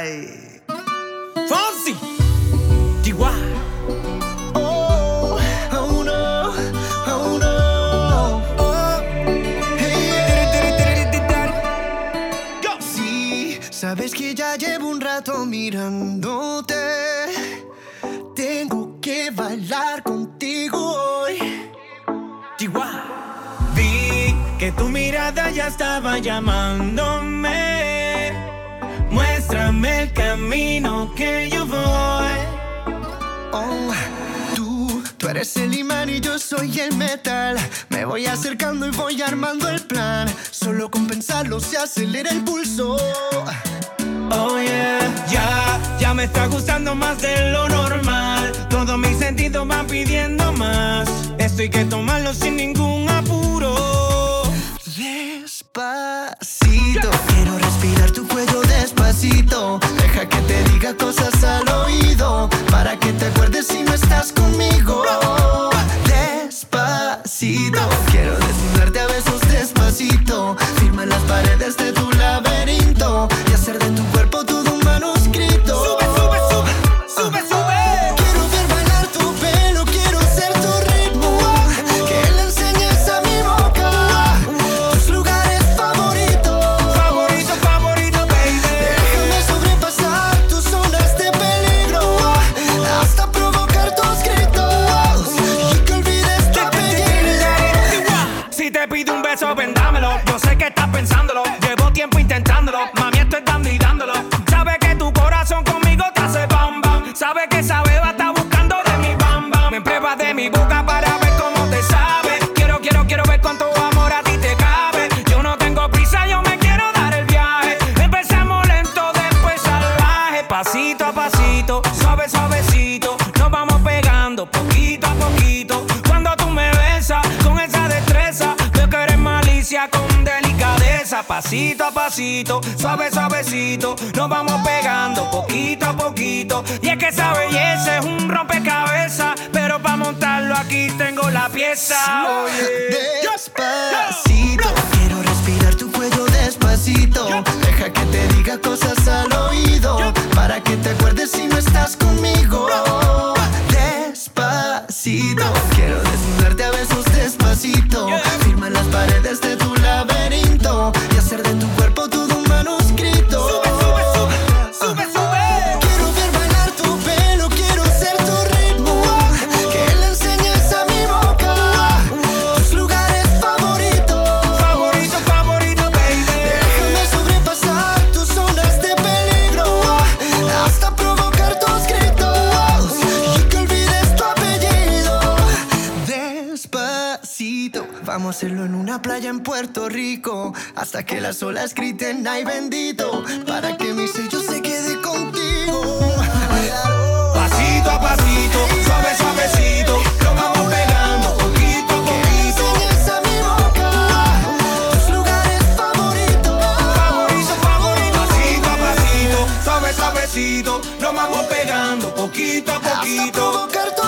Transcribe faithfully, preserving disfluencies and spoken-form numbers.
Ay. Fonsi. Chihuahua. Oh, oh no, oh no. Oh, hey, yeah. Sí, sabes que ya llevo un rato mirándote. Tengo que bailar contigo hoy. Chihuahua. Vi que tu mirada ya estaba llamándome. Muéstrame el camino que yo voy. Oh, tú, tú eres el imán y yo soy el metal. Me voy acercando y voy armando el plan. Solo con pensarlo se acelera el pulso. Oh yeah, ya, ya me está gustando más de lo normal. Todos mis sentidos van pidiendo más. Esto hay que tomarlo sin ningún apuro. Despacito, quiero respirar tu cuello despacito. Deja que te diga cosas al oído, para que te acuerdes si no estás conmigo. Despacito, quiero desnudarte a besos despacito. Firma las paredes de tu laberinto y hacer de tu cuerpo todo un manuscrito. Sube, sube, sube, sube, sube. Quiero ver bailar tu pelo, quiero ser tu ritmo. Que le enseñes a mi boca tus lugares favoritos. Favorito, favorito, baby. Déjame sobrepasar tus zonas de peligro, hasta provocar tus gritos y que olvides tu apellido. Si te pido un beso, vendámelo. Yo sé que estás pensándolo. Llevo tiempo intentándolo. Mami, estoy dando y dándolo. Sabe que tu corazón conmigo te hace bam bam. Sabe que esa beba está buscando de mi bam bam. Me pruebas de mi boca para ver cómo te sabe. Quiero, quiero, quiero ver cuánto amor a ti te cabe. Yo no tengo prisa, yo me quiero dar el viaje. Empezamos lento, después salvaje. Pasito a pasito, suave, suavecito. Nos vamos pegando poquito a poquito. Cuando tú me besas con esa destreza, veo que eres malicia con delicadeza. Pasito a pasito, suave, suavecito. Nos vamos pegando poquito a poquito. Y es que esa belleza es un rompecabezas, pero para montarlo aquí tengo la pieza. Oye. Despacito, quiero respirar tu cuello despacito. Deja que te diga cosas al oído, para que te acuerdes si no estás conmigo. Despacito, quiero desnudarte a besos despacito. Firma las paredes de tu laberinto y hacer de tu cuerpo todo un manuscrito. Sube, sube, sube, sube, sube. Quiero ver bailar tu pelo, quiero ser tu ritmo. Que le enseñes a mi boca tus lugares favoritos. Favorito, favorito, baby. Déjame sobrepasar tus zonas de peligro, hasta provocar tus gritos y que olvides tu apellido. Despacito, vamos a hacerlo en una playa en Puerto Rico, hasta que las olas griten ay bendito, para que mi sello se quede contigo. Pasito a pasito, suave, suavecito. Nos vamos pegando poquito a poquito. Enseñas a mi boca tus lugares favoritos. Favorito, favorito. Pasito a pasito, suave, suavecito. Nos vamos pegando poquito a Hasta poquito. provocar tu